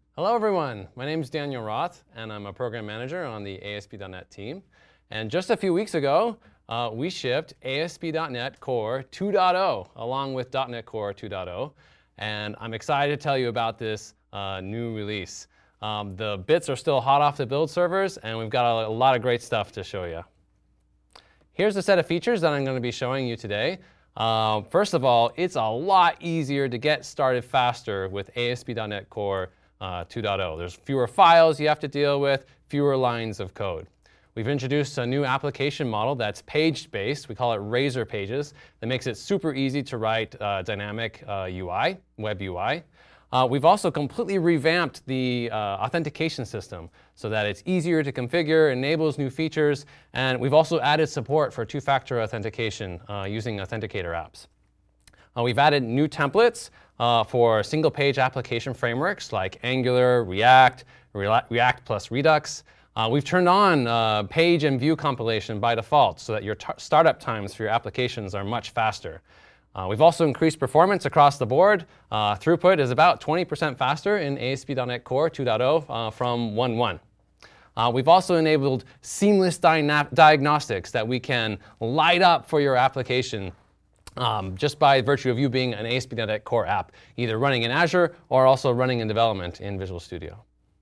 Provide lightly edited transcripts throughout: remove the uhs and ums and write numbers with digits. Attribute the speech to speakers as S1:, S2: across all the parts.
S1: Hello everyone, my name is Daniel Roth and I'm a program manager on the ASP.NET team. And just a few weeks ago, we shipped ASP.NET Core 2.0 along with .NET Core 2.0. And I'm excited to tell you about this new release. The bits are still hot off the build servers and we've got a lot of great stuff to show you. Here's a set of features that I'm going to be showing you today. First of all, it's a lot easier to get started faster with ASP.NET Core 2.0. There's fewer files you have to deal with, fewer lines of code. We've introduced a new application model that's page-based. We call it Razor Pages. That makes it super easy to write dynamic UI, web UI. We've also completely revamped the authentication system so that it's easier to configure, enables new features, and we've also added support for two-factor authentication using authenticator apps. We've added new templates for single-page application frameworks like Angular, React, React plus Redux. We've turned on page and view compilation by default so that your startup times for your applications are much faster. We've also increased performance across the board. Throughput is about 20% faster in ASP.NET Core 2.0 from 1.1. We've also enabled seamless diagnostics that we can light up for your application just by virtue of you being an ASP.NET Core app, either running in Azure or also running in development in Visual Studio.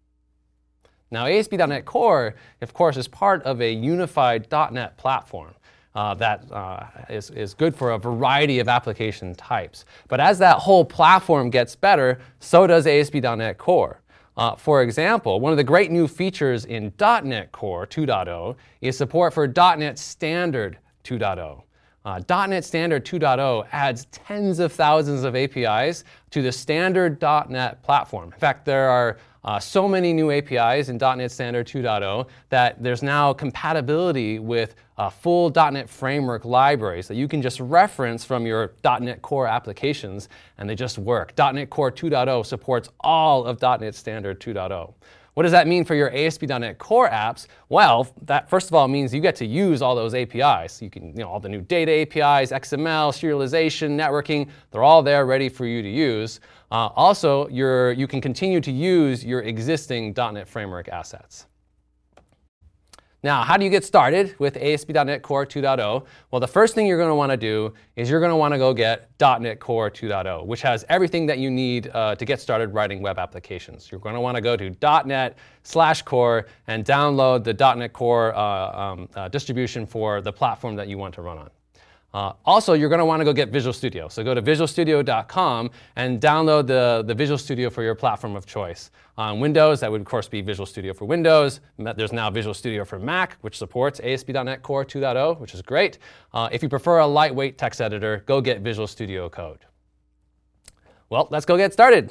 S1: Now, ASP.NET Core, of course, is part of a unified .NET platform that is good for a variety of application types. But as that whole platform gets better, so does ASP.NET Core. For example, one of the great new features in .NET Core 2.0 is support for .NET Standard 2.0. .NET Standard 2.0 adds tens of thousands of APIs to the standard .NET platform. In fact, there are so many new APIs in .NET Standard 2.0 that there's now compatibility with full .NET Framework libraries that you can just reference from your .NET Core applications, and they just work. .NET Core 2.0 supports all of .NET Standard 2.0. What does that mean for your ASP.NET Core apps? Well, that first of all means you get to use all those APIs. You can, all the new data APIs, XML, serialization, networking, they're all there ready for you to use. Also, you can continue to use your existing .NET Framework assets. Now, how do you get started with ASP.NET Core 2.0? Well, the first thing you're going to want to do is you're going to want to go get .NET Core 2.0, which has everything that you need to get started writing web applications. You're going to want to go to .NET/Core and download the .NET Core distribution for the platform that you want to run on. Also, you're going to want to go get Visual Studio. So go to visualstudio.com and download the Visual Studio for your platform of choice. On Windows, that would of course be Visual Studio for Windows. There's now Visual Studio for Mac, which supports ASP.NET Core 2.0, which is great. If you prefer a lightweight text editor, go get Visual Studio Code. Well, let's go get started.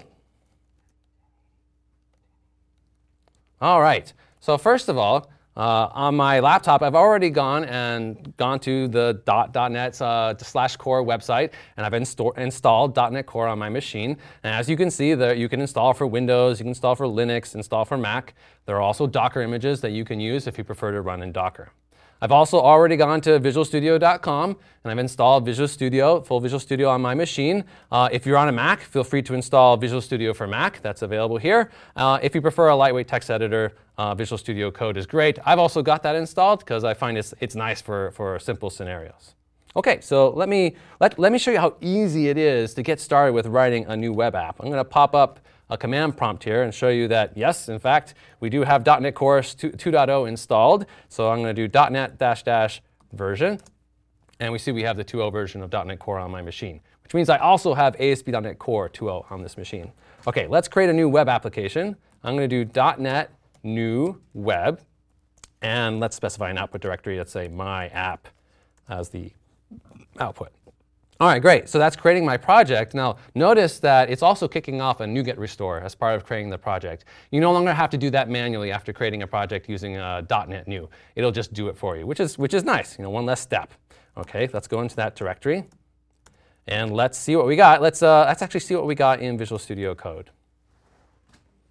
S1: All right. So first of all, on my laptop, I've already gone to the .NET/Core website, and I've installed .NET Core on my machine. And as you can see, you can install for Windows, you can install for Linux, install for Mac. There are also Docker images that you can use if you prefer to run in Docker. I've also already gone to visualstudio.com and I've installed Visual Studio, full Visual Studio on my machine. If you're on a Mac, feel free to install Visual Studio for Mac. That's available here. If you prefer a lightweight text editor, Visual Studio Code is great. I've also got that installed because I find it's nice for simple scenarios. Okay, so let me show you how easy it is to get started with writing a new web app. I'm going to pop up a command prompt here and show you that, yes, in fact, we do have .NET Core 2.0 installed. So I'm going to do .NET -- version. And we see we have the 2.0 version of .NET Core on my machine, which means I also have ASP.NET Core 2.0 on this machine. OK, let's create a new web application. I'm going to do .NET new web. And let's specify an output directory. Let's say my app as the output. All right, great. So that's creating my project. Now, notice that it's also kicking off a NuGet restore as part of creating the project. You no longer have to do that manually after creating a project using .NET New. It'll just do it for you, which is nice. One less step. OK, let's go into that directory. And let's see what we got. Let's actually see what we got in Visual Studio Code.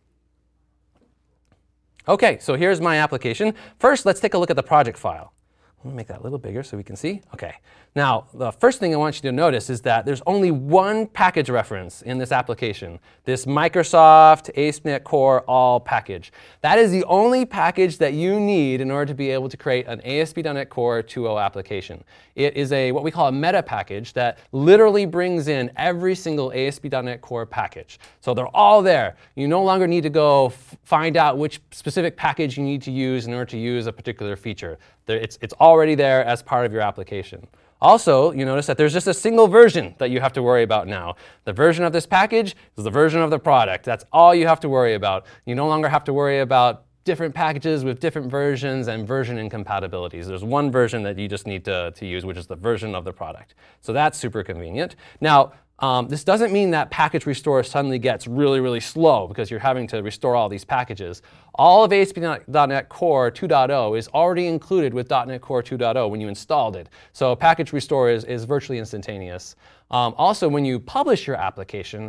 S1: OK, so here's my application. First, let's take a look at the project file. Let me make that a little bigger so we can see. Okay. Now, the first thing I want you to notice is that there's only one package reference in this application, this Microsoft ASP.NET Core All package. That is the only package that you need in order to be able to create an ASP.NET Core 2.0 application. It is what we call a meta package that literally brings in every single ASP.NET Core package. So they're all there. You no longer need to go find out which specific package you need to use in order to use a particular feature. It's already there as part of your application. Also, you notice that there's just a single version that you have to worry about now. The version of this package is the version of the product. That's all you have to worry about. You no longer have to worry about different packages with different versions and version incompatibilities. There's one version that you just need to use, which is the version of the product. So that's super convenient. Now, this doesn't mean that package restore suddenly gets really, really slow because you're having to restore all these packages. All of ASP.NET Core 2.0 is already included with .NET Core 2.0 when you installed it. So package restore is virtually instantaneous. Also, when you publish your application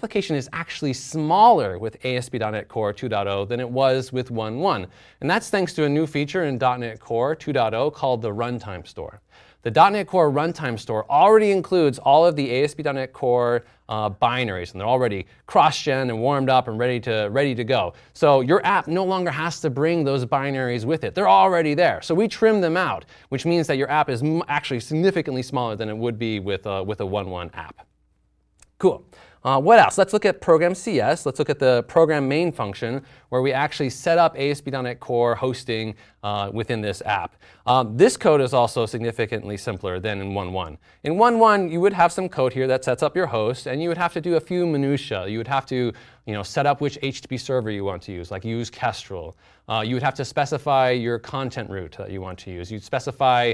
S1: is actually smaller with ASP.NET Core 2.0 than it was with 1.1. And that's thanks to a new feature in .NET Core 2.0 called the Runtime Store. The .NET Core Runtime Store already includes all of the ASP.NET Core binaries, and they're already cross-gen and warmed up and ready to go. So your app no longer has to bring those binaries with it. They're already there. So we trim them out, which means that your app is actually significantly smaller than it would be with a 1.1 app. Cool. What else? Let's look at program CS. Let's look at the program main function where we actually set up ASP.NET Core hosting within this app. This code is also significantly simpler than in 1.1. In 1.1, you would have some code here that sets up your host, and you would have to do a few minutiae. You would have to set up which HTTP server you want to use, like use Kestrel. You would have to specify your content route that you want to use. You'd specify,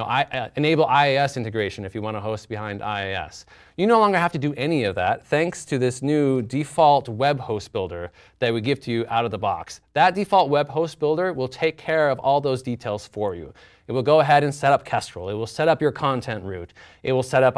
S1: enable IIS integration if you want to host behind IIS. You no longer have to do any of that thanks to this new default web host builder that we give to you out of the box. That default web host builder will take care of all those details for you. It will go ahead and set up Kestrel. It will set up your content route. It will set up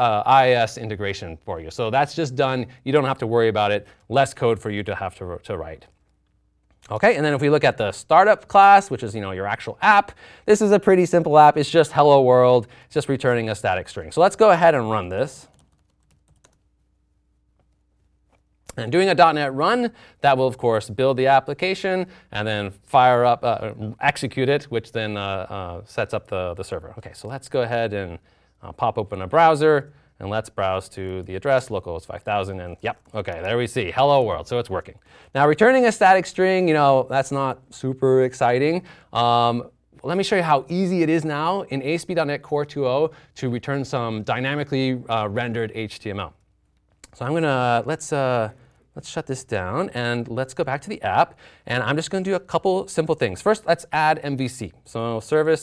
S1: IIS integration for you. So that's just done. You don't have to worry about it. Less code for you to have to write. Okay, and then if we look at the startup class, which is your actual app, this is a pretty simple app. It's just hello world. It's just returning a static string. So let's go ahead and run this. And doing a .NET run, that will, of course, build the application and then fire up, execute it, which then sets up the server. OK, so let's go ahead and pop open a browser. And let's browse to the address, localhost 5000. And yep, OK, there we see hello world. So it's working. Now, returning a static string, that's not super exciting. Let me show you how easy it is now in ASP.NET Core 2.0 to return some dynamically rendered HTML. So I'm going to, let's shut this down, and let's go back to the app. And I'm just going to do a couple simple things. First, let's add MVC. So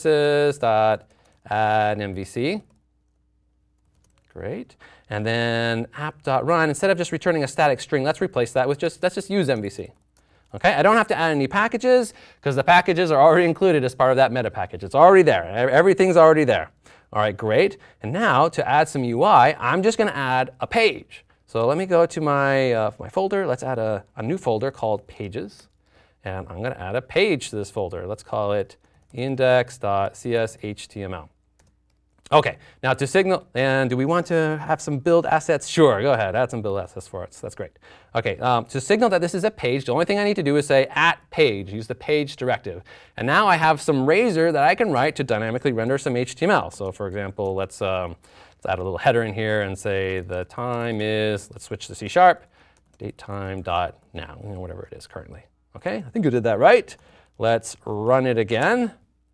S1: services.add_MVC. Great. And then app.run, instead of just returning a static string, let's replace that with let's just use MVC. Okay, I don't have to add any packages because the packages are already included as part of that meta package. It's already there. Everything's already there. All right, great. And now to add some UI, I'm just going to add a page. So let me go to my folder. Let's add a new folder called Pages. And I'm going to add a page to this folder. Let's call it index.cshtml. OK, now to signal, and do we want to have some build assets? Sure, go ahead, add some build assets for us. That's great. OK, to signal that this is a page, the only thing I need to do is say @page, use the page directive. And now I have some Razor that I can write to dynamically render some HTML. So for example, let's add a little header in here and say the time is, let's switch to C#, datetime.now, whatever it is currently. OK, I think you did that right. Let's run it again.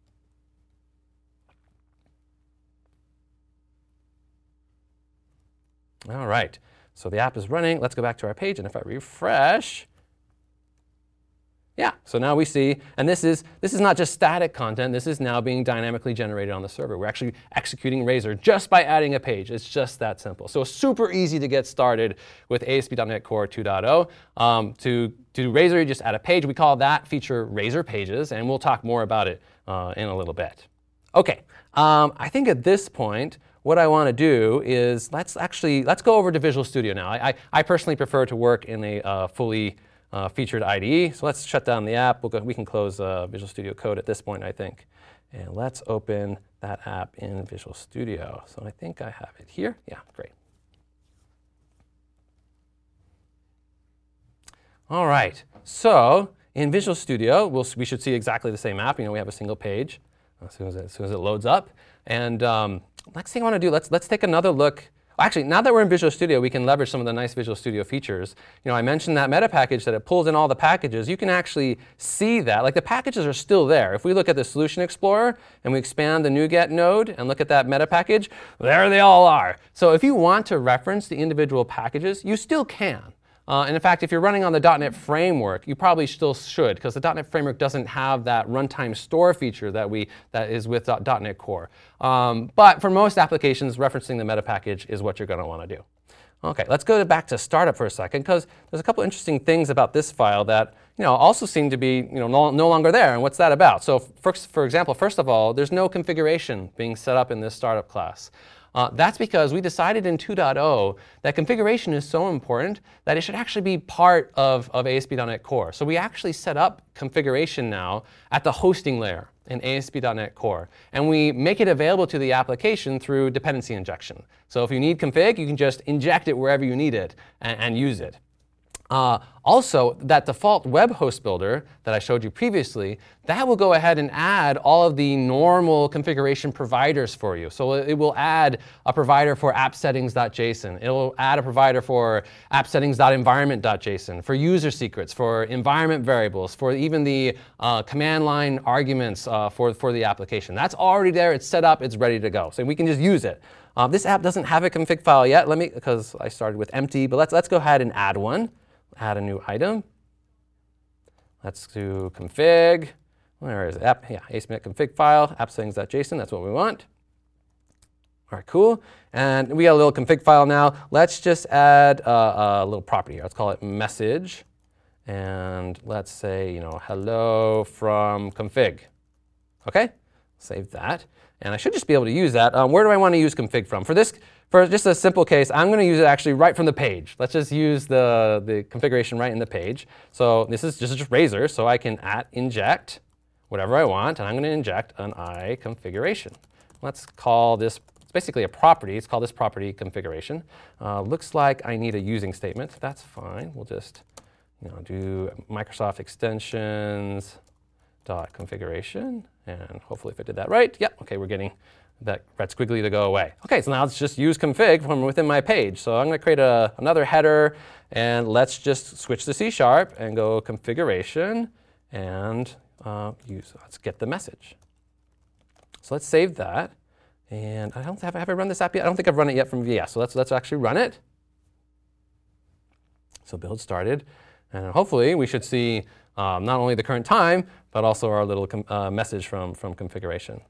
S1: All right, so the app is running. Let's go back to our page, and if I refresh, yeah, so now we see, and this is not just static content. This is now being dynamically generated on the server. We're actually executing Razor just by adding a page. It's just that simple. So super easy to get started with ASP.NET Core 2.0. To do Razor, you just add a page. We call that feature Razor Pages, and we'll talk more about it in a little bit. OK, I think at this point, what I want to do is let's go over to Visual Studio now. I personally prefer to work in a fully featured IDE. So let's shut down the app. We can close Visual Studio Code at this point, I think. And let's open that app in Visual Studio. So I think I have it here. Yeah, great. All right. So in Visual Studio, we should see exactly the same app. We have a single page as soon as it loads up. And next thing I want to do, let's take another look. Actually, now that we're in Visual Studio, we can leverage some of the nice Visual Studio features. I mentioned that meta package that it pulls in all the packages. You can actually see that. Like the packages are still there. If we look at the Solution Explorer and we expand the NuGet node and look at that meta package, there they all are. So if you want to reference the individual packages, you still can. And in fact, if you're running on the .NET Framework, you probably still should, because the .NET Framework doesn't have that runtime store feature that is with .NET Core. But for most applications, referencing the meta package is what you're going to want to do. OK, let's go back to startup for a second, because there's a couple interesting things about this file that also seem to be no longer there. And what's that about? So for example, first of all, there's no configuration being set up in this startup class. That's because we decided in 2.0 that configuration is so important that it should actually be part of ASP.NET Core. So we actually set up configuration now at the hosting layer in ASP.NET Core. And we make it available to the application through dependency injection. So if you need config, you can just inject it wherever you need it and use it. Also, that default web host builder that I showed you previously, that will go ahead and add all of the normal configuration providers for you. So it will add a provider for appsettings.json. It will add a provider for appsettings.environment.json, for user secrets, for environment variables, for even the command line arguments for the application. That's already there. It's set up. It's ready to go. So we can just use it. This app doesn't have a config file yet. Because I started with empty. But let's go ahead and add one. Add a new item. Let's do config. Where is it? ASP.NET config file, appsettings.json. That's what we want. All right, cool. And we got a little config file now. Let's just add a little property here. Let's call it message. And let's say, hello from config. OK? Save that. And I should just be able to use that. Where do I want to use config from? For just a simple case, I'm going to use it actually right from the page. Let's just use the configuration right in the page. So this is just Razor, so I can inject whatever I want, and I'm going to inject an I configuration. Let's call this, it's basically a property. Let's call this property configuration. Looks like I need a using statement. That's fine. We'll just do Microsoft extensions dot configuration, and hopefully if I did that right, yep, OK, we're getting that red squiggly to go away. OK, so now let's just use config from within my page. So I'm going to create another header, and let's just switch to C# and go configuration, and let's get the message. So let's save that. And have I run this app yet? I don't think I've run it yet from VS. So let's actually run it. So build started. And hopefully we should see not only the current time, but also our little message from configuration.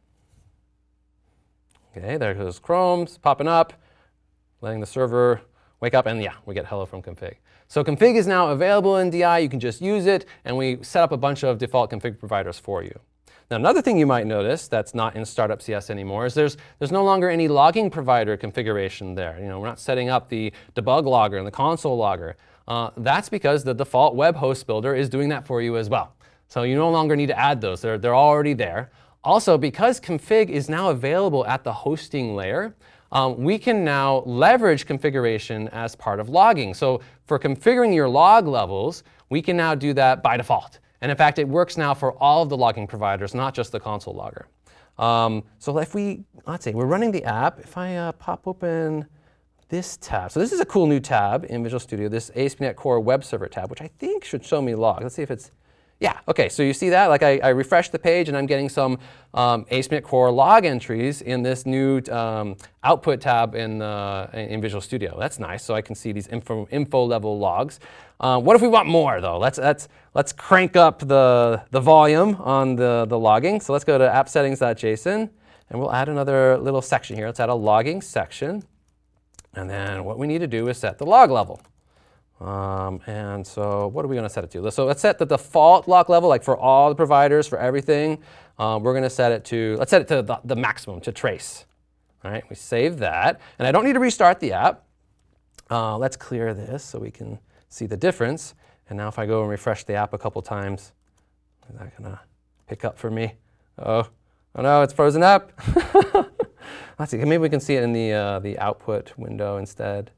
S1: OK, there goes Chrome's popping up, letting the server wake up, and yeah, we get hello from config. So config is now available in DI. You can just use it, and we set up a bunch of default config providers for you. Now, another thing you might notice that's not in Startup CS anymore is there's no longer any logging provider configuration there. We're not setting up the debug logger and the console logger. That's because the default web host builder is doing that for you as well. So you no longer need to add those. They're already there. Also, because config is now available at the hosting layer, we can now leverage configuration as part of logging. So for configuring your log levels, we can now do that by default. And in fact, it works now for all of the logging providers, not just the console logger. So if let's say we're running the app. If I pop open this tab. So this is a cool new tab in Visual Studio, this ASP.NET Core Web Server tab, which I think should show me logs. Let's see if it's, yeah, OK, so you see that? Like I refresh the page, and I'm getting some ASP.NET Core log entries in this new output tab in Visual Studio. That's nice, so I can see these info level logs. What if we want more, though? Let's crank up the volume on the logging. So let's go to appsettings.json, and we'll add another little section here. Let's add a logging section. And then what we need to do is set the log level. And so what are we going to set it to? So let's set the default log level, like for all the providers, for everything. We're going to set it to, let's set it to the maximum, to trace. All right, we save that. And I don't need to restart the app. Let's clear this so we can see the difference. And now if I go and refresh the app a couple times, is that going to pick up for me? Oh no, it's frozen up. Let's see, maybe we can see it in the output window instead.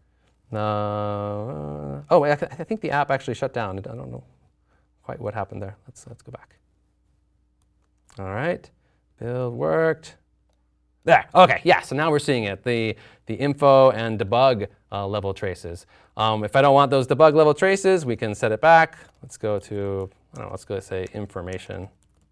S1: Oh, wait, I think the app actually shut down. I don't know quite what happened there. Let's go back. All right, build worked. There, okay, yeah, so now we're seeing it, the info and debug level traces. If I don't want those debug level traces, we can set it back. Let's go to, I don't know, let's go say information.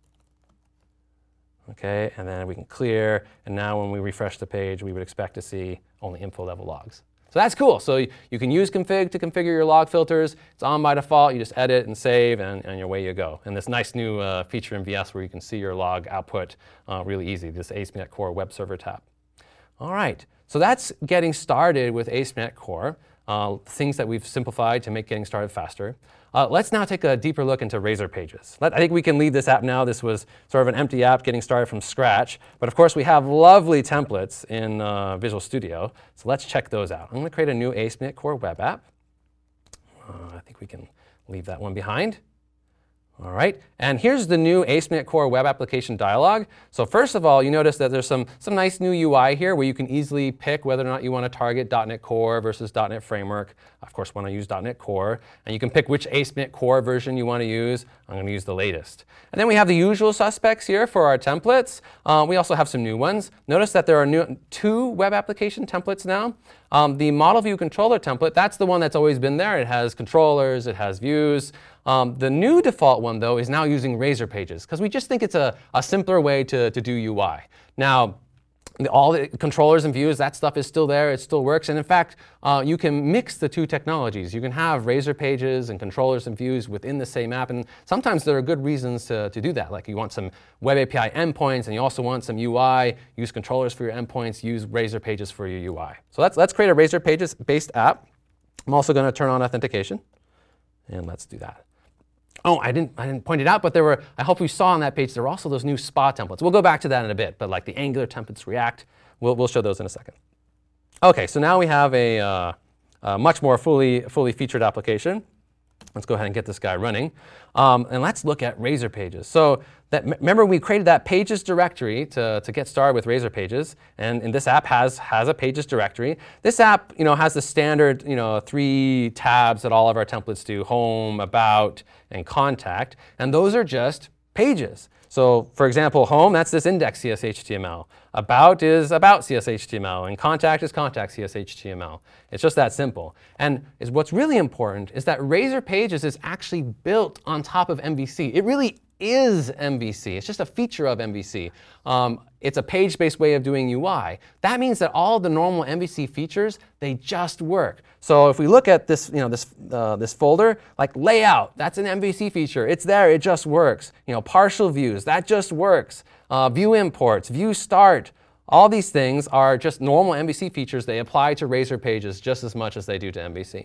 S1: Okay, and then we can clear, and now when we refresh the page, we would expect to see only info level logs. So that's cool. So you can use config to configure your log filters. It's on by default. You just edit and save, and away you go. And this nice new feature in VS where you can see your log output really easy, this ASP.NET Core Web Server tab. All right, so that's getting started with ASP.NET Core, things that we've simplified to make getting started faster. Let's now take a deeper look into Razor Pages. I think we can leave this app now. This was sort of an empty app getting started from scratch. But of course, we have lovely templates in Visual Studio. So let's check those out. I'm going to create a new ASP.NET Core web app. I think we can leave that one behind. All right, and here's the new ASP.NET Core web application dialog. So first of all, you notice that there's some nice new UI here where you can easily pick whether or not you want to target .NET Core versus .NET Framework. Of course, want to use .NET Core. And you can pick which ASP.NET Core version you want to use. I'm going to use the latest. And then we have the usual suspects here for our templates. We also have some new ones. Notice that there are two web application templates now. The model view controller template, that's the one that's always been there. It has controllers, it has views. The new default one, though, is now using Razor Pages, because we just think it's a simpler way to do UI. Now, all the controllers and views, that stuff is still there. It still works. And in fact, you can mix the two technologies. You can have Razor Pages and controllers and views within the same app. And sometimes there are good reasons to do that. Like you want some Web API endpoints, and you also want some UI. Use controllers for your endpoints. Use Razor Pages for your UI. So let's create a Razor Pages-based app. I'm also going to turn on authentication. And let's do that. Oh, I didn't point it out, but there were, I hope we saw on that page, there were also those new SPA templates. We'll go back to that in a bit, but like the Angular templates, React, we'll show those in a second. OK, so now we have a much more fully featured application. Let's go ahead and get this guy running. And let's look at Razor Pages. So remember, we created that Pages directory to get started with Razor Pages. And this app has a Pages directory. This app has the standard 3 tabs that all of our templates do: Home, About, and Contact. And those are just pages. So for example, Home, that's this index CSHTML. About is about CSHTML. And Contact is contact CSHTML. It's just that simple. And what's really important is that Razor Pages is actually built on top of MVC. It really is MVC. It's just a feature of MVC. It's a page-based way of doing UI. That means that all the normal MVC features, they just work. So if we look at this, this folder, like layout, that's an MVC feature. It's there. It just works. Partial views, that just works. View imports, view start. All these things are just normal MVC features. They apply to Razor Pages just as much as they do to MVC.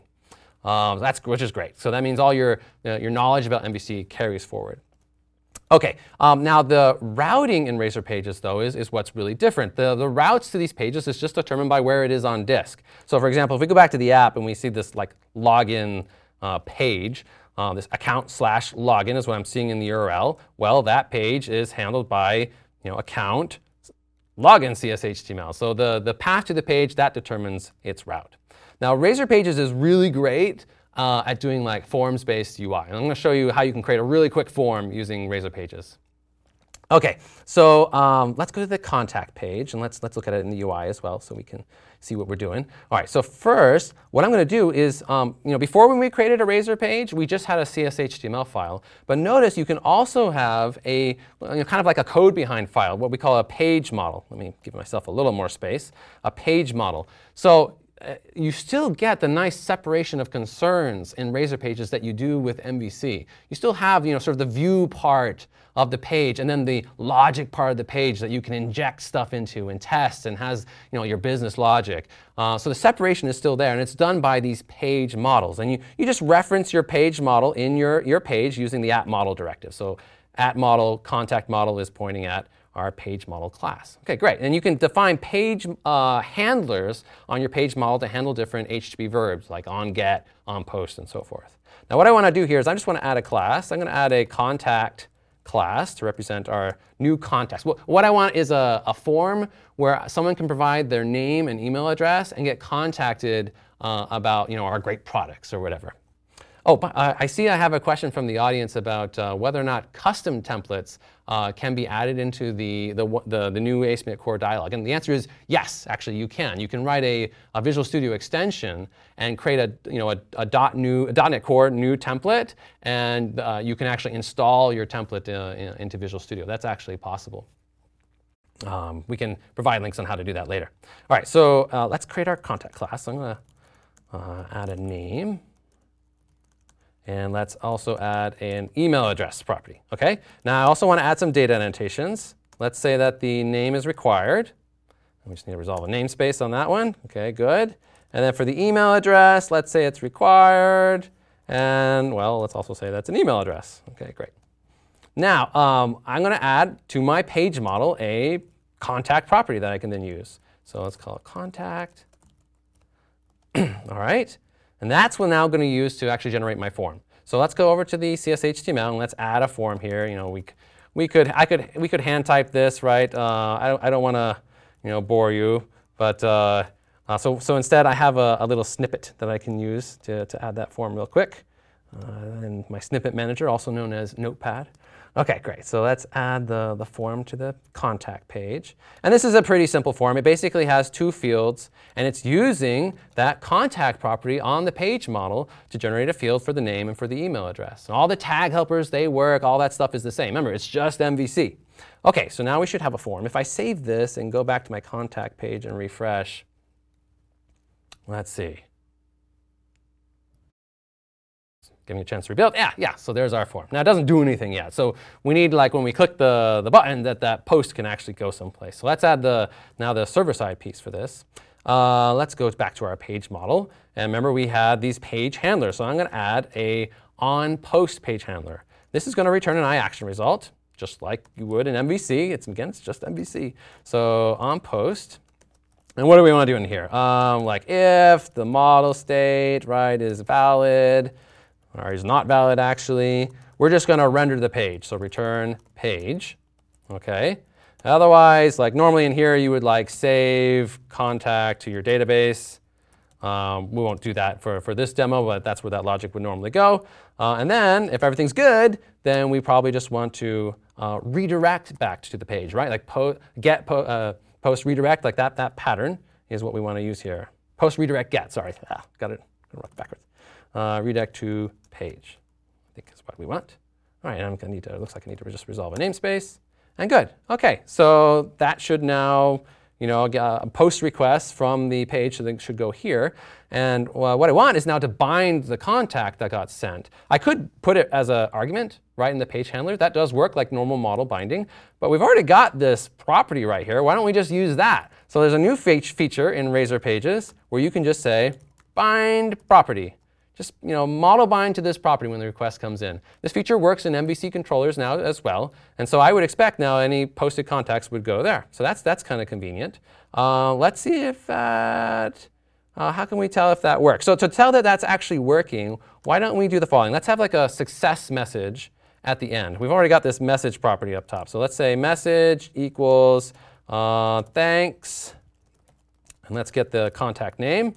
S1: Which is great. So that means all your knowledge about MVC carries forward. OK, now the routing in Razor Pages, though, is what's really different. The routes to these pages is just determined by where it is on disk. So for example, if we go back to the app and we see this like login page, this account/login is what I'm seeing in the URL. Well, that page is handled by account login CSHTML. So the path to the page, that determines its route. Now, Razor Pages is really great at doing like forms-based UI. And I'm going to show you how you can create a really quick form using Razor Pages. OK, so let's go to the contact page, and let's look at it in the UI as well so we can see what we're doing. All right, so first, what I'm going to do is, before when we created a Razor page, we just had a CSHTML file. But notice you can also have a kind of like a code behind file, what we call a page model. Let me give myself a little more space. A page model. So you still get the nice separation of concerns in Razor Pages that you do with MVC. You still have sort of the view part of the page and then the logic part of the page that you can inject stuff into and test and has your business logic. So the separation is still there, and it's done by these page models. And you just reference your page model in your page using the @model directive. So @model contact model is pointing at our page model class. OK, great. And you can define page handlers on your page model to handle different HTTP verbs like on get, on post, and so forth. Now what I want to do here is I just want to add a class. I'm going to add a contact class to represent our new contacts. What I want is a form where someone can provide their name and email address and get contacted about our great products or whatever. Oh, but I see I have a question from the audience about whether or not custom templates can be added into the new ASP.NET Core dialog. And the answer is yes, actually you can. You can write a Visual Studio extension and create a .NET Core new template, and you can actually install your template into Visual Studio. That's actually possible. We can provide links on how to do that later. All right, so let's create our contact class. So I'm going to add a name. And let's also add an email address property. Okay. Now I also want to add some data annotations. Let's say that the name is required. We just need to resolve a namespace on that one. Okay, good. And then for the email address, let's say it's required. And well, let's also say that's an email address. Okay, great. Now I'm going to add to my page model a contact property that I can then use. So let's call it contact. All right. And that's what I'm now going to use to actually generate my form. So let's go over to the CSHTML and let's add a form here. We could hand type this, right? I don't want to bore you, but so instead I have a little snippet that I can use to add that form real quick. And my snippet manager, also known as Notepad. Okay, great. So let's add the form to the contact page. And this is a pretty simple form. It basically has two fields, and it's using that contact property on the page model to generate a field for the name and for the email address. And all the tag helpers, they work, all that stuff is the same. Remember, it's just MVC. Okay, so now we should have a form. If I save this and go back to my contact page and refresh, let's see. Give me a chance to rebuild. Yeah, so there's our form. Now it doesn't do anything yet. So we need, like, when we click the button, that post can actually go someplace. So let's add now the server-side piece for this. Let's go back to our page model. And remember, we had these page handlers. So I'm going to add a onPost page handler. This is going to return an iAction result, just like you would in MVC. It's just MVC. So onPost. And what do we want to do in here? Like if the model state, right, is valid, or is not valid actually, we're just going to render the page. So return page. Okay. Otherwise, like normally in here, you would like save contact to your database. We won't do that for this demo, but that's where that logic would normally go. And then if everything's good, then we probably just want to redirect back to the page, right? Like post redirect, like that pattern is what we want to use here. Post redirect get, sorry. Got it backwards. Redirect to page, I think is what we want. All right, I'm going to need to, looks like I need to just resolve a namespace. And good. Okay, so that should now, get a post request from the page, so they should go here. And what I want is now to bind the contact that got sent. I could put it as an argument right in the page handler. That does work like normal model binding. But we've already got this property right here. Why don't we just use that? So there's a new feature in Razor Pages where you can just say bind property. Just model bind to this property when the request comes in. This feature works in MVC controllers now as well, and so I would expect now any posted contacts would go there. So that's kind of convenient. Let's see if that. How can we tell if that works? So to tell that that's actually working, why don't we do the following? Let's have like a success message at the end. We've already got this message property up top. So let's say message equals thanks, and let's get the contact name.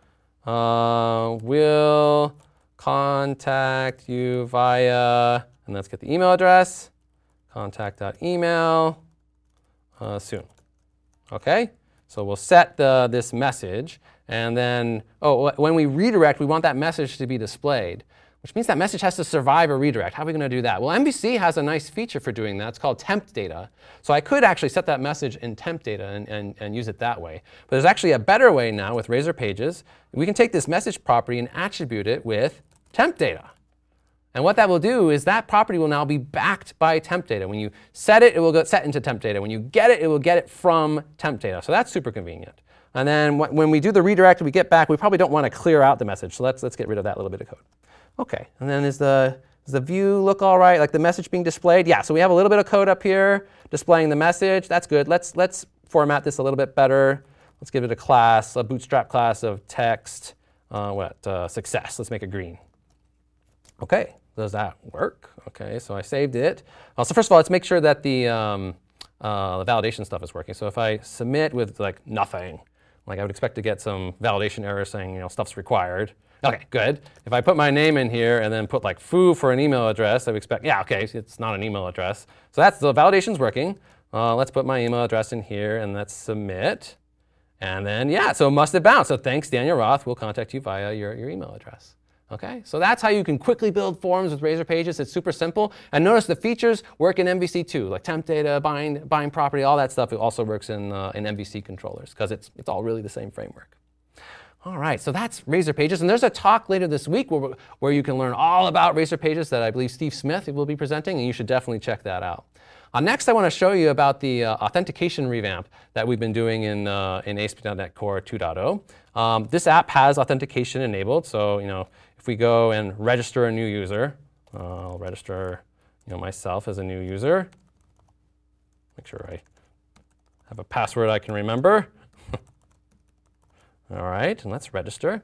S1: Will contact you via, and let's get the email address, contact.email soon. Okay, so we'll set this message, and then, when we redirect, we want that message to be displayed, which means that message has to survive a redirect. How are we going to do that? Well, MVC has a nice feature for doing that. It's called temp data. So I could actually set that message in temp data and use it that way. But there's actually a better way now with Razor Pages. We can take this message property and attribute it with temp data. And what that will do is that property will now be backed by temp data. When you set it, it will get set into temp data. When you get it, it will get it from temp data. So that's super convenient. And then when we do the redirect, we get back, we probably don't want to clear out the message. So let's get rid of that little bit of code. Okay, and then does the view look all right? Like the message being displayed? Yeah, so we have a little bit of code up here displaying the message. That's good. Let's format this a little bit better. Let's give it a class, a bootstrap class of text, success. Let's make it green. Okay, does that work? Okay, so I saved it. So first of all, let's make sure that the validation stuff is working. So if I submit with like nothing, like I would expect to get some validation error saying, you know, stuff's required. Okay, good. If I put my name in here and then put like foo for an email address, I would expect, yeah, okay, it's not an email address. So that's the validation's working. Let's put my email address in here and let's submit. And then, yeah, so it must have bounced. So thanks, Daniel Roth. We'll contact you via your email address. Okay, so that's how you can quickly build forms with Razor Pages. It's super simple. And notice the features work in MVC too, like temp data, bind property, all that stuff. It also works in MVC controllers because it's all really the same framework. All right, so that's Razor Pages. And there's a talk later this week where you can learn all about Razor Pages that I believe Steve Smith will be presenting, and you should definitely check that out. Next, I want to show you about the authentication revamp that we've been doing in ASP.NET Core 2.0. This app has authentication enabled, so you know if we go and register a new user, I'll register myself as a new user. Make sure I have a password I can remember. All right, and let's register.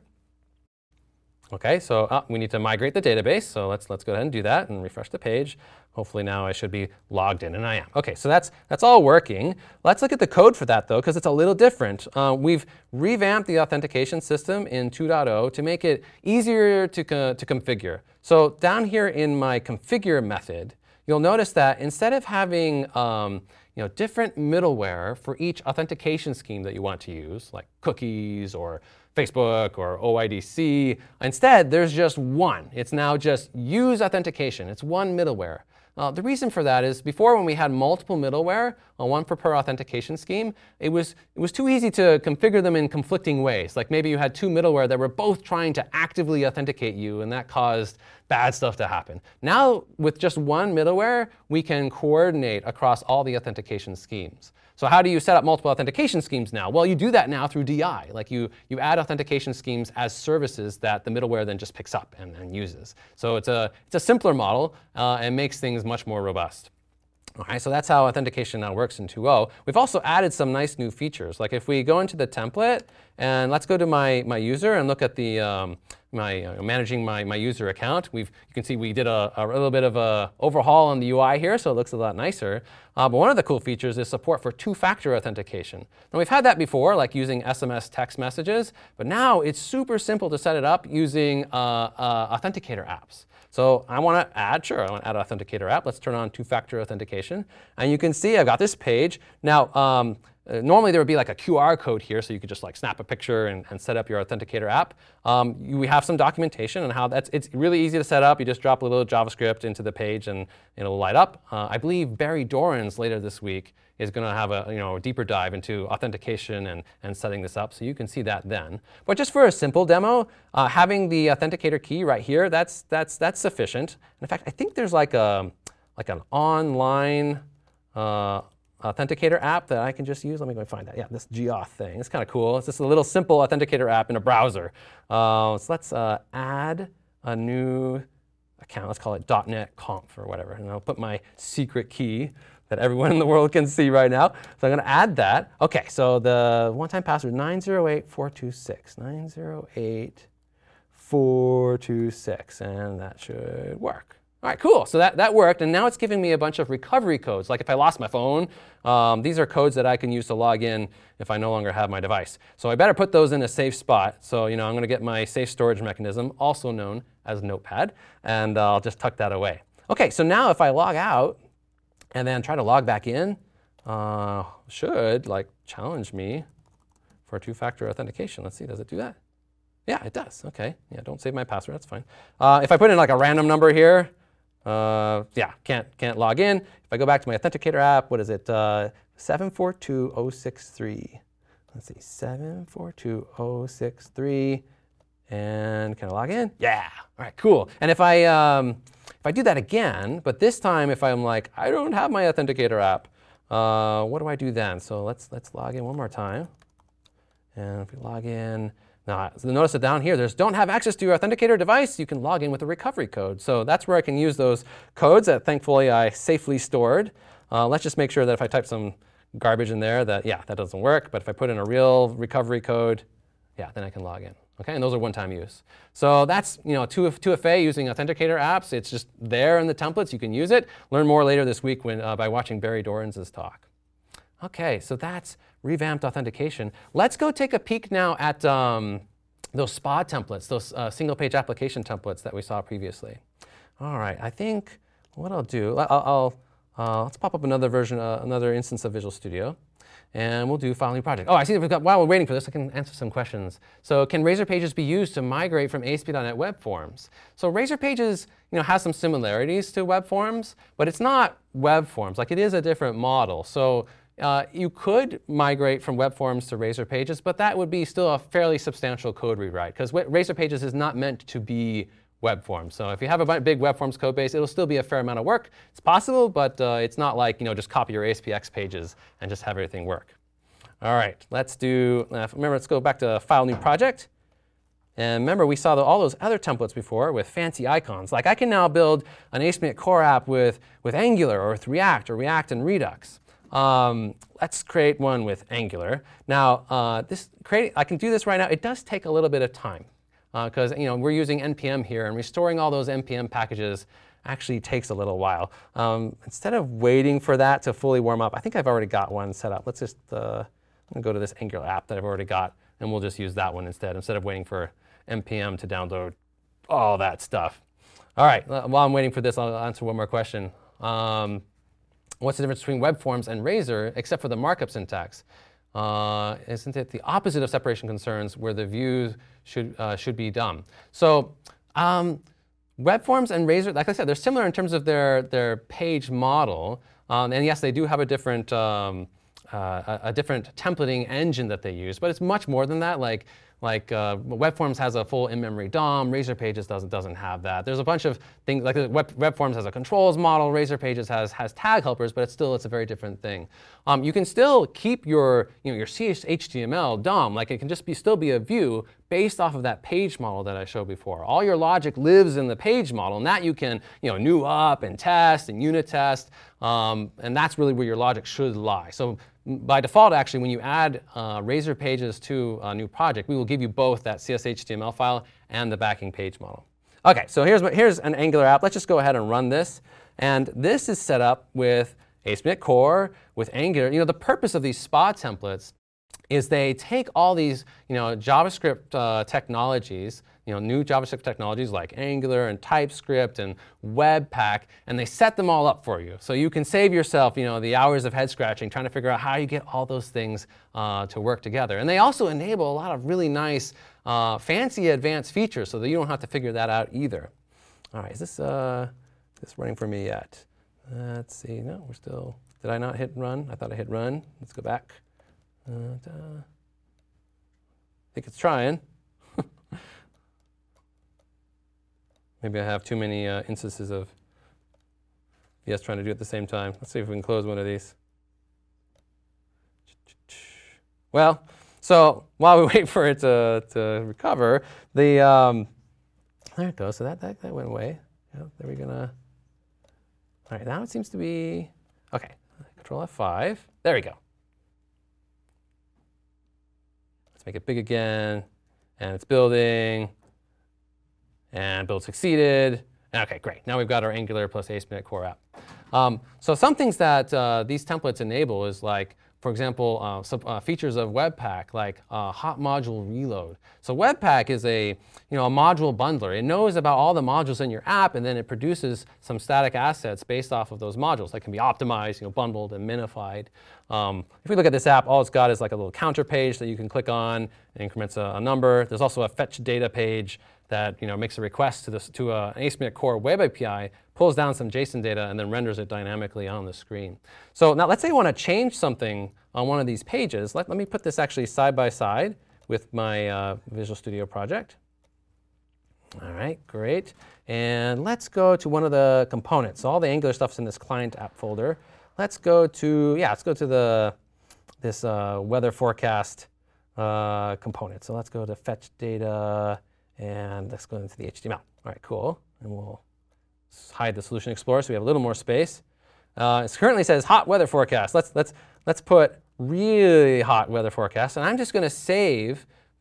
S1: Okay, so we need to migrate the database, so let's go ahead and do that and refresh the page. Hopefully now I should be logged in, and I am. Okay, so that's all working. Let's look at the code for that though, because it's a little different. We've revamped the authentication system in 2.0 to make it easier to configure. So down here in my configure method, you'll notice that instead of having different middleware for each authentication scheme that you want to use, like cookies or Facebook or OIDC, instead there's just one. It's now just use authentication. It's one middleware. The reason for that is before, when we had multiple middleware, one for per authentication scheme, it was too easy to configure them in conflicting ways. Like maybe you had two middleware that were both trying to actively authenticate you, and that caused bad stuff to happen. Now, with just one middleware, we can coordinate across all the authentication schemes. So how do you set up multiple authentication schemes now? Well, you do that now through DI. Like you add authentication schemes as services that the middleware then just picks up and uses. So it's a simpler model and makes things much more robust. All right, so that's how authentication now works in 2.0. We've also added some nice new features. Like if we go into the template and let's go to my user and look at the managing my user account. You can see we did a little bit of a overhaul on the UI here, so it looks a lot nicer. But one of the cool features is support for two-factor authentication. Now we've had that before, like using SMS text messages, but now it's super simple to set it up using authenticator apps. So I want to add an authenticator app. Let's turn on two-factor authentication. And you can see I've got this page. Now, normally there would be like a QR code here, so you could just like snap a picture and set up your authenticator app. We have some documentation on how it's really easy to set up. You just drop a little JavaScript into the page and it'll light up. I believe Barry Dorans later this week is going to have a deeper dive into authentication and setting this up, so you can see that then. But just for a simple demo, having the authenticator key right here, that's sufficient. In fact, I think there's like an online authenticator app that I can just use. Let me go find that. Yeah, this gauth thing. It's kind of cool. It's just a little simple authenticator app in a browser. So let's add a new account. Let's call it .NET Conf or whatever. And I'll put my secret key that everyone in the world can see right now. So I'm going to add that. OK, so the one-time password, 908426. 908426. And that should work. All right, cool. So that worked, and now it's giving me a bunch of recovery codes. Like if I lost my phone, these are codes that I can use to log in if I no longer have my device. So I better put those in a safe spot. So I'm going to get my safe storage mechanism, also known as Notepad, and I'll just tuck that away. OK, so now if I log out and then try to log back in, should challenge me for two-factor authentication. Let's see, does it do that? Yeah, it does. OK, yeah, don't save my password. That's fine. If I put in like a random number here, can't log in. If I go back to my authenticator app, what is it? 742063. Let's see, 742063. And can I log in? Yeah. All right, cool. And if I do that again, but this time if I'm like, I don't have my authenticator app, what do I do then? So let's log in one more time. And if we log in, now, so notice that down here, there's don't have access to your authenticator device. You can log in with a recovery code. So that's where I can use those codes that thankfully I safely stored. Let's just make sure that if I type some garbage in there that doesn't work. But if I put in a real recovery code, yeah, then I can log in. Okay, and those are one-time use. So that's 2FA using Authenticator apps. It's just there in the templates. You can use it. Learn more later this week by watching Barry Dorans' talk. Okay, so that's revamped authentication. Let's go take a peek now at those SPA templates, those single-page application templates that we saw previously. All right, I think what I'll do, let's pop up another version, another instance of Visual Studio. And we'll do File New Project. Oh, I see while we're waiting for this, I can answer some questions. So can Razor Pages be used to migrate from ASP.NET Web Forms? So Razor Pages has some similarities to Web Forms, but it's not Web Forms. Like, it is a different model. So you could migrate from Web Forms to Razor Pages, but that would be still a fairly substantial code rewrite, because Razor Pages is not meant to be Web Forms. So if you have a big Web Forms code base, it'll still be a fair amount of work. It's possible, but it's not like just copy your ASPX pages and just have everything work. All right, let's go back to File New Project. And remember, we saw all those other templates before with fancy icons. Like, I can now build an ASP.NET Core app with Angular or with React or React and Redux. Let's create one with Angular. Now, I can do this right now. It does take a little bit of time, because we're using NPM here, and restoring all those NPM packages actually takes a little while. Instead of waiting for that to fully warm up, I think I've already got one set up. Let's just I'm going to go to this Angular app that I've already got, and we'll just use that one instead of waiting for NPM to download all that stuff. All right, while I'm waiting for this, I'll answer one more question. What's the difference between Web Forms and Razor, except for the markup syntax? Isn't it the opposite of separation concerns, where the views should be dumb? So Web Forms and Razor, like I said, they're similar in terms of their page model. And yes, they do have a different templating engine that they use, but it's much more than that. Like Web Forms has a full in-memory DOM. Razor Pages doesn't have that. There's a bunch of things, like Web Forms has a controls model. Razor Pages has tag helpers, but it's a very different thing. You can still keep your HTML DOM. Like, it can just still be a view based off of that page model that I showed before. All your logic lives in the page model, and that you can new up and test and unit test, and that's really where your logic should lie. So by default, actually, when you add Razor Pages to a new project, we will give you both that CSS/HTML file and the backing page model. OK, so here's an Angular app. Let's just go ahead and run this. And this is set up with ASP.NET Core, with Angular. The purpose of these SPA templates is they take all these JavaScript technologies, new JavaScript technologies like Angular and TypeScript and Webpack, and they set them all up for you. So you can save yourself the hours of head scratching trying to figure out how you get all those things to work together. And they also enable a lot of really nice, fancy advanced features so that you don't have to figure that out either. All right, is this running for me yet? Let's see. No, we're still. Did I not hit run? I thought I hit run. Let's go back. I think it's trying. Maybe I have too many instances of VS trying to do it at the same time. Let's see if we can close one of these. Well, so while we wait for it to recover, there it goes. So that went away. Yep, there we're gonna. All right, now it seems to be OK. Control F5. There we go. Let's make it big again, and it's building. And build succeeded. OK, great. Now we've got our Angular plus ASP.NET Core app. So some things that these templates enable is, like, for example, some features of Webpack, like hot module reload. So Webpack is a module bundler. It knows about all the modules in your app, and then it produces some static assets based off of those modules that can be optimized, bundled, and minified. If we look at this app, all it's got is like a little counter page that you can click on and increments a number. There's also a fetch data page that makes a request to an ASP.NET Core Web API, pulls down some JSON data, and then renders it dynamically on the screen. So now let's say I want to change something on one of these pages. Let me put this actually side by side with my Visual Studio project. All right, great. And let's go to one of the components. So all the Angular stuff's in this client app folder. Let's go to this weather forecast component. So let's go to fetch data. And let's go into the HTML. All right, cool. And we'll hide the Solution Explorer so we have a little more space. It currently says hot weather forecast. Let's put really hot weather forecast. And I'm just going to save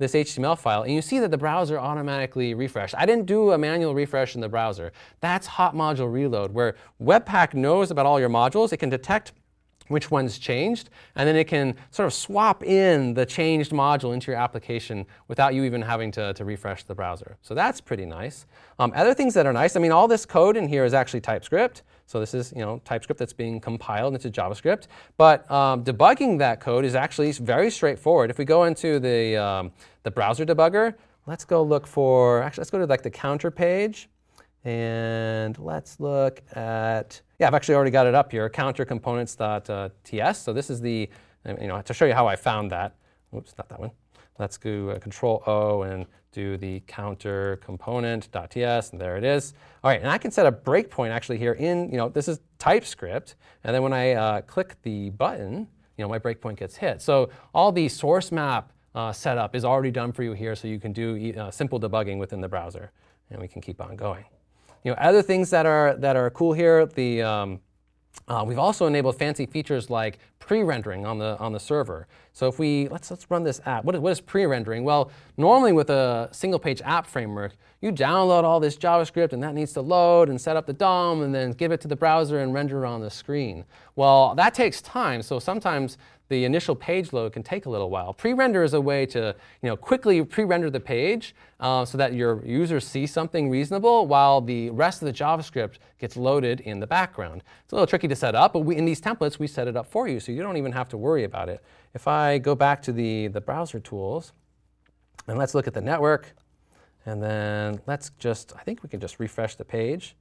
S1: this HTML file, and you see that the browser automatically refreshed. I didn't do a manual refresh in the browser. That's hot module reload, where Webpack knows about all your modules. It can detect which one's changed, and then it can sort of swap in the changed module into your application without you even having to refresh the browser. So that's pretty nice. Other things that are nice, I mean, all this code in here is actually TypeScript. So this is TypeScript that's being compiled into JavaScript. But debugging that code is actually very straightforward. If we go into the browser debugger, let's go look for, actually, let's go to like the counter page. And let's look at, yeah, I've actually already got it up here, countercomponents.ts. So this is the, to show you how I found that. Oops, not that one. Let's do Control O and do the countercomponent.ts, and there it is. All right, and I can set a breakpoint actually here in, this is TypeScript, and then when I click the button, my breakpoint gets hit. So all the source map setup is already done for you here, so you can do simple debugging within the browser, and we can keep on going. Other things that are cool here, we've also enabled fancy features like pre-rendering on the server. So if let's run this app. What is pre-rendering? Well, normally with a single-page app framework, you download all this JavaScript, and that needs to load and set up the DOM, and then give it to the browser and render it on the screen. Well, that takes time, so sometimes the initial page load can take a little while. Pre-render is a way to quickly pre-render the page so that your users see something reasonable while the rest of the JavaScript gets loaded in the background. It's a little tricky to set up, but in these templates, we set it up for you, so you don't even have to worry about it. If I go back to the browser tools, and let's look at the network, and then I think we can just refresh the page.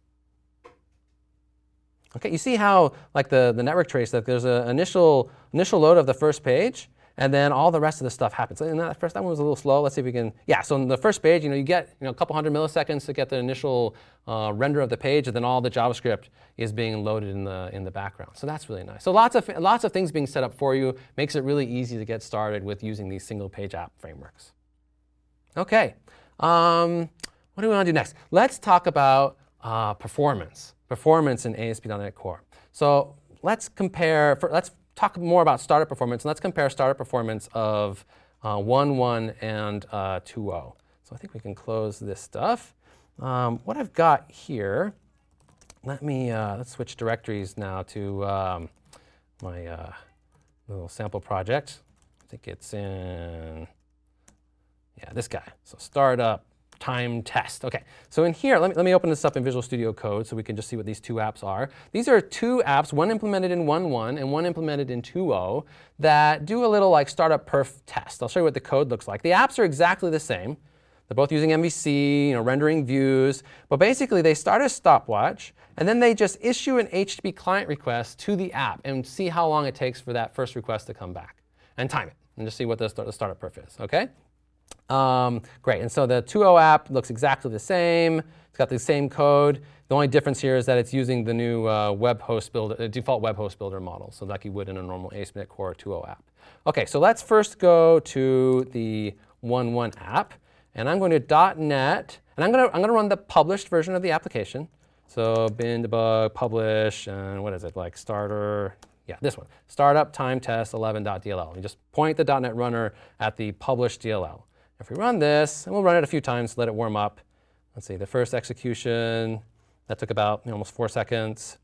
S1: Okay, you see how, like the network trace, that there's an initial load of the first page, and then all the rest of the stuff happens. And that one was a little slow. Let's see if we can, yeah, so in the first page, you get a couple hundred milliseconds to get the initial render of the page, and then all the JavaScript is being loaded in the background. So that's really nice. So lots of things being set up for you, makes it really easy to get started with using these single-page app frameworks. Okay, what do we want to do next? Let's talk about performance in ASP.NET Core. So let's talk more about startup performance, and let's compare startup performance of 1.1 and 2.0. So I think we can close this stuff. What I've got here, let's switch directories now to my little sample project. I think it's in, this guy. So startup time test. Okay, so in here, let me open this up in Visual Studio Code so we can just see what these two apps are. These are two apps, one implemented in 1.1 and one implemented in 2.0, that do a little like startup perf test. I'll show you what the code looks like. The apps are exactly the same. They're both using MVC, rendering views, but basically they start a stopwatch, and then they just issue an HTTP client request to the app and see how long it takes for that first request to come back, and time it, and just see what the startup perf is, okay? Great, and so the 2.0 app looks exactly the same. It's got the same code. The only difference here is that it's using the new default web host builder model, so like you would in a normal ASP.NET Core 2.0 app. Okay, so let's first go to the 1.1 app, and I'm going to .NET, and I'm going to run the published version of the application. So bin debug publish, and what is it, like starter? Yeah, this one, startup time test 11.dll. You just point the .NET runner at the published DLL. If we run this, and we'll run it a few times to let it warm up. Let's see, the first execution, that took about almost 4 seconds.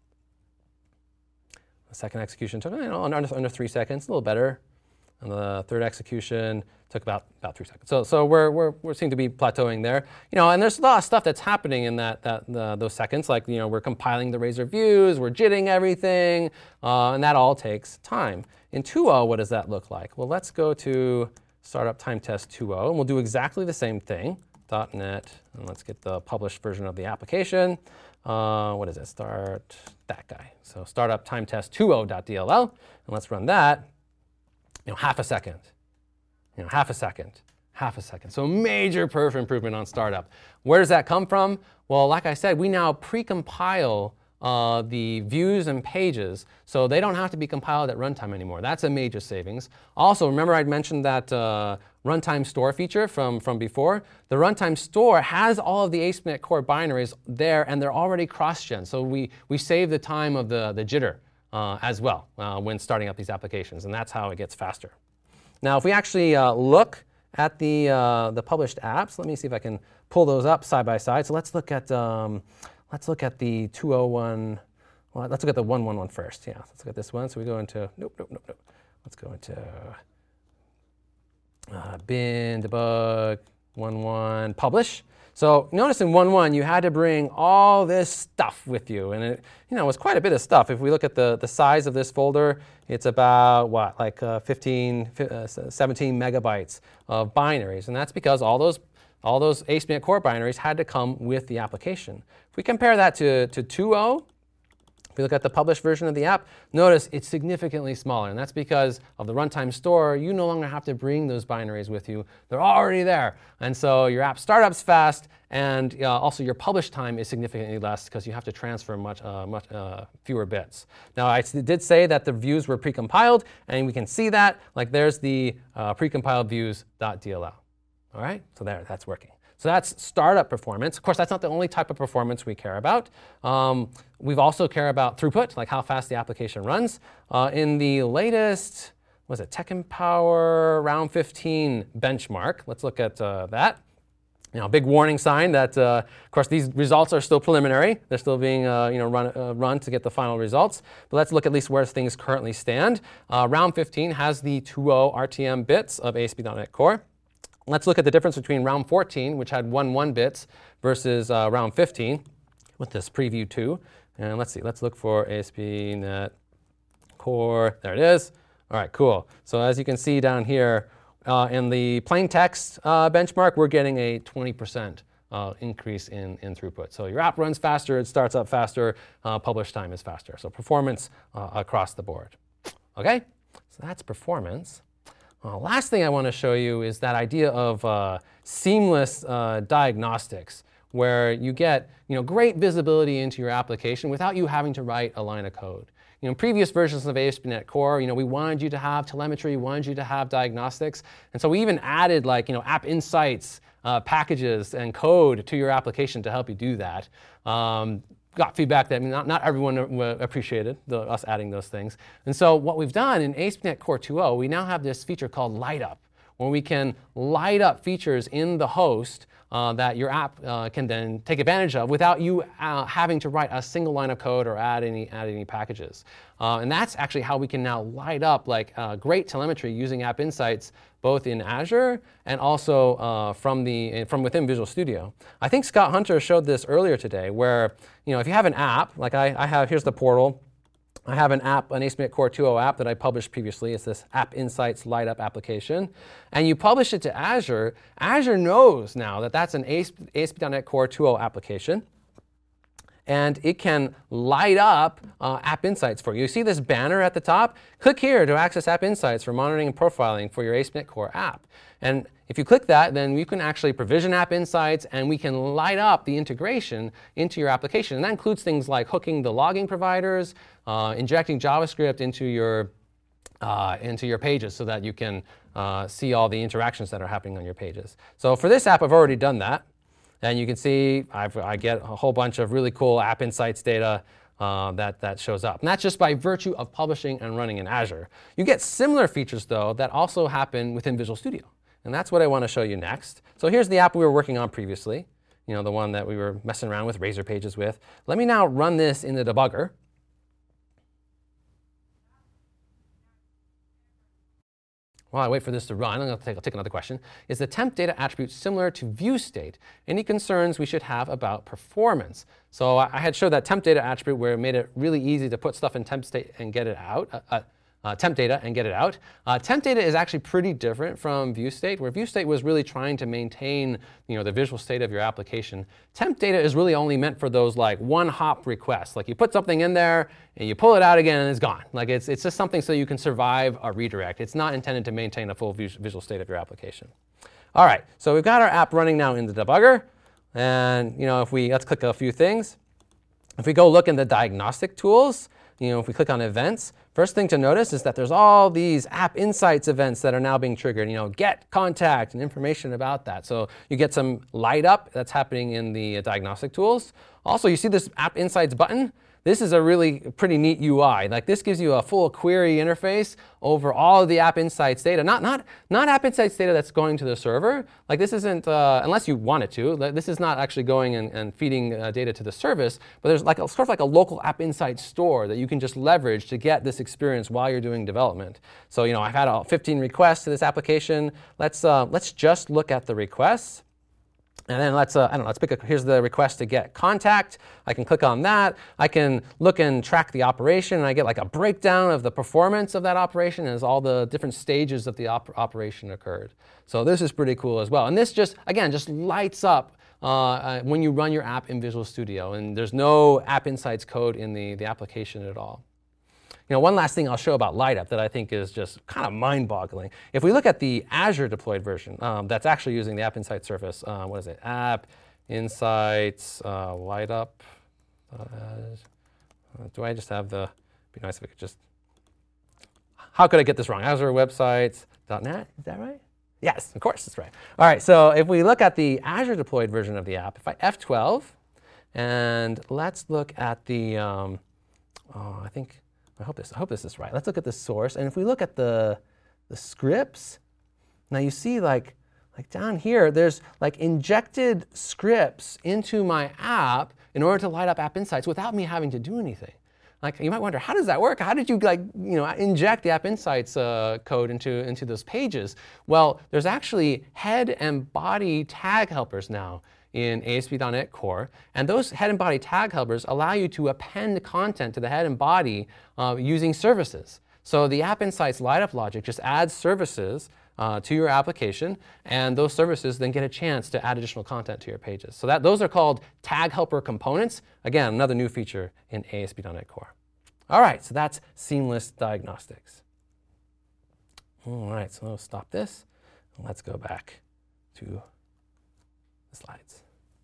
S1: The second execution took under 3 seconds, a little better. And the third execution took about 3 seconds. So we seem to be plateauing there. And there's a lot of stuff that's happening in those seconds. Like we're compiling the Razor views, we're jitting everything, and that all takes time. In 2.0, what does that look like? Well, let's go to startup time test 2.0, and we'll do exactly the same thing. .NET, and let's get the published version of the application. What is it? Start that guy. So startup time test 2.0.dll, and let's run that. Half a second. Half a second. So major perf improvement on startup. Where does that come from? Well, like I said, we now pre-compile the views and pages, so they don't have to be compiled at runtime anymore. That's a major savings. Also, remember I'd mentioned that runtime store feature from before? The runtime store has all of the ASP.NET Core binaries there, and they're already cross-gen. So we save the time of the jitter as well when starting up these applications, and that's how it gets faster. Now, if we actually look at the published apps. Let me see if I can pull those up side by side. So let's look at the 201. Well, let's look at the 111 first. Yeah, let's look at this one. So we go into nope. Let's go into bin debug 1.1 publish. So notice in 1.1 you had to bring all this stuff with you, and it was quite a bit of stuff. If we look at the size of this folder, it's about what, like 17 megabytes of binaries, and that's because all those ASP.NET Core binaries had to come with the application. If we compare that to 2.0, if we look at the published version of the app, notice it's significantly smaller, and that's because of the runtime store. You no longer have to bring those binaries with you. They're already there. And so your app startup's fast, and also your publish time is significantly less because you have to transfer much fewer bits. Now, I did say that the views were precompiled, and we can see that. Like there's the precompiled views.dll. All right, so that's working. So that's startup performance. Of course, that's not the only type of performance we care about. We've also care about throughput, like how fast the application runs. In the latest, TechEmpower Round 15 benchmark, let's look at that. Big warning sign that, of course, these results are still preliminary. They're still being run to get the final results. But let's look at least where things currently stand. Round 15 has the 2.0 RTM bits of ASP.NET Core. Let's look at the difference between round 14, which had 1.1 bits, versus round 15 with this preview 2. And let's see, let's look for ASP.NET Core. There it is. All right, cool. So as you can see down here, in the plain text benchmark, we're getting a 20% increase in throughput. So your app runs faster, it starts up faster, publish time is faster. So performance across the board. Okay, so that's performance. Last thing I want to show you is that idea of seamless diagnostics, where you get great visibility into your application without you having to write a line of code. In previous versions of ASP.NET Core, we wanted you to have telemetry, we wanted you to have diagnostics, and so we even added App Insights packages and code to your application to help you do that. Got feedback that not everyone appreciated us adding those things. And so what we've done in ASP.NET Core 2.0, we now have this feature called Light Up, where we can light up features in the host that your app can then take advantage of without you having to write a single line of code or add any packages. And that's actually how we can now light up great telemetry using App Insights, both in Azure and also from within Visual Studio. I think Scott Hunter showed this earlier today, where if you have an app, like I have, here's the portal. I have an ASP.NET Core 2.0 app that I published previously. It's this App Insights Light Up application. And you publish it to Azure. Azure knows now that that's an ASP.NET Core 2.0 application. And it can light up App Insights for you. You see this banner at the top? Click here to access App Insights for monitoring and profiling for your ASP.NET Core app. And if you click that, then you can actually provision App Insights, and we can light up the integration into your application. And that includes things like hooking the logging providers, injecting JavaScript into your pages so that you can see all the interactions that are happening on your pages. So for this app, I've already done that. And you can see I get a whole bunch of really cool App Insights data that shows up. And that's just by virtue of publishing and running in Azure. You get similar features, though, that also happen within Visual Studio. And that's what I want to show you next. So here's the app we were working on previously, the one that we were messing around with Razor Pages with. Let me now run this in the debugger. While I wait for this to run, I'll take another question. Is the temp data attribute similar to view state? Any concerns we should have about performance? So I had showed that temp data attribute where it made it really easy to put stuff in temp state and get it out. Temp data and get it out. Temp data is actually pretty different from view state, where view state was really trying to maintain the visual state of your application. Temp data is really only meant for those one-hop requests. Like you put something in there and you pull it out again and it's gone. Like it's just something so you can survive a redirect. It's not intended to maintain a full visual state of your application. All right, so we've got our app running now in the debugger. And let's click a few things. If we go look in the diagnostic tools, if we click on events, first thing to notice is that there's all these App Insights events that are now being triggered, get, contact, and information about that. So you get some light up that's happening in the diagnostic tools. Also, you see this App Insights button? This is a really pretty neat UI. Like this gives you a full query interface over all of the App Insights data. Not App Insights data that's going to the server. Like this isn't, unless you want it to, this is not actually going and feeding data to the service, but there's like sort of like a local App Insights store that you can just leverage to get this experience while you're doing development. So I've had 15 requests to this application. Let's just look at the requests. And then let's pick here's the request to get contact. I can click on that. I can look and track the operation, and I get like a breakdown of the performance of that operation as all the different stages of the operation occurred. So this is pretty cool as well. And this just lights up when you run your app in Visual Studio. And there's no App Insights code in the application at all. One last thing I'll show about LightUp that I think is just kind of mind-boggling. If we look at the Azure deployed version that's actually using the App Insights service, what is it? App Insights LightUp. Do I just have the? It'd be nice if we could just. How could I get this wrong? Azure Websites.net. Is that right? Yes, of course, that's right. All right. So if we look at the Azure deployed version of the app, if I F12, and let's look at the. I hope this is right. Let's look at the source. And if we look at the scripts, now you see like down here, there's like injected scripts into my app in order to light up App Insights without me having to do anything. Like you might wonder, how does that work? How did you inject the App Insights code into those pages? Well, there's actually head and body tag helpers now in ASP.NET Core, and those head and body tag helpers allow you to append content to the head and body using services. So the App Insights light-up logic just adds services to your application, and those services then get a chance to add additional content to your pages. So those are called tag helper components. Again, another new feature in ASP.NET Core. All right, so that's seamless diagnostics. All right, so let's stop this. Let's go back to the slides.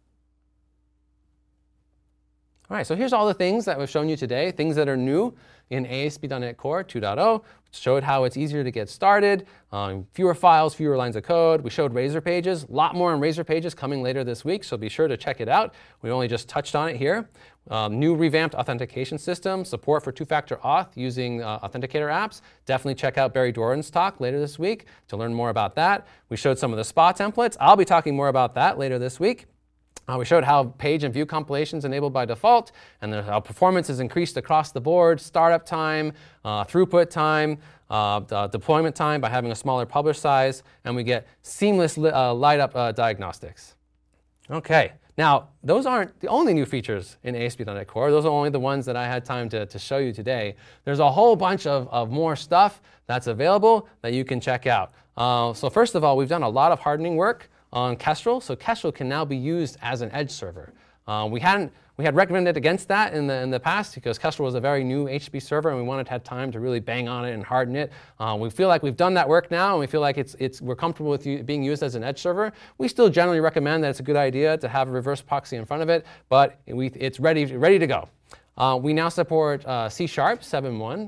S1: All right, so here's all the things that we've shown you today, things that are new in ASP.NET Core 2.0. Showed how it's easier to get started, fewer files, fewer lines of code. We showed Razor Pages, a lot more on Razor Pages coming later this week, so be sure to check it out. We only just touched on it here. New revamped authentication system, support for two-factor auth using authenticator apps. Definitely check out Barry Doran's talk later this week to learn more about that. We showed some of the SPA templates. I'll be talking more about that later this week. We showed how page and view compilations enabled by default, and how performance is increased across the board, startup time, throughput time, deployment time by having a smaller publish size, and we get seamless light-up diagnostics. Okay, now those aren't the only new features in ASP.NET Core. Those are only the ones that I had time to show you today. There's a whole bunch of more stuff that's available that you can check out. So first of all, we've done a lot of hardening work on Kestrel, so Kestrel can now be used as an edge server. We had recommended against that in the past because Kestrel was a very new HTTP server, and we wanted to have time to really bang on it and harden it. We feel like we've done that work now, and we feel like we're comfortable with being used as an edge server. We still generally recommend that it's a good idea to have a reverse proxy in front of it, but it's ready to go. We now support C# 7.1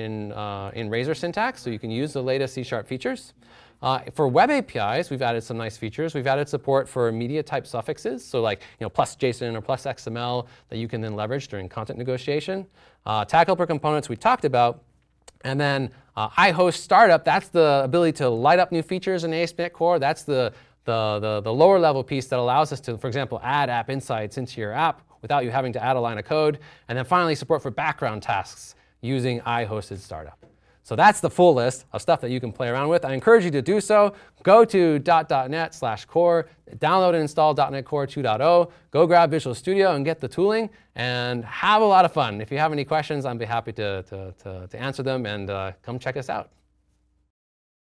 S1: in Razor syntax, so you can use the latest C# features. For web APIs, we've added some nice features. We've added support for media type suffixes, so like plus JSON or plus XML that you can then leverage during content negotiation. Tag helper components we talked about. And then iHost Startup, that's the ability to light up new features in ASP.NET Core. That's the lower level piece that allows us to, for example, add App Insights into your app without you having to add a line of code. And then finally, support for background tasks using iHosted Startup. So that's the full list of stuff that you can play around with. I encourage you to do so. Go to .NET/core, download and install .NET Core 2.0, go grab Visual Studio and get the tooling, and have a lot of fun. If you have any questions, I'd be happy to answer them, and come check us out.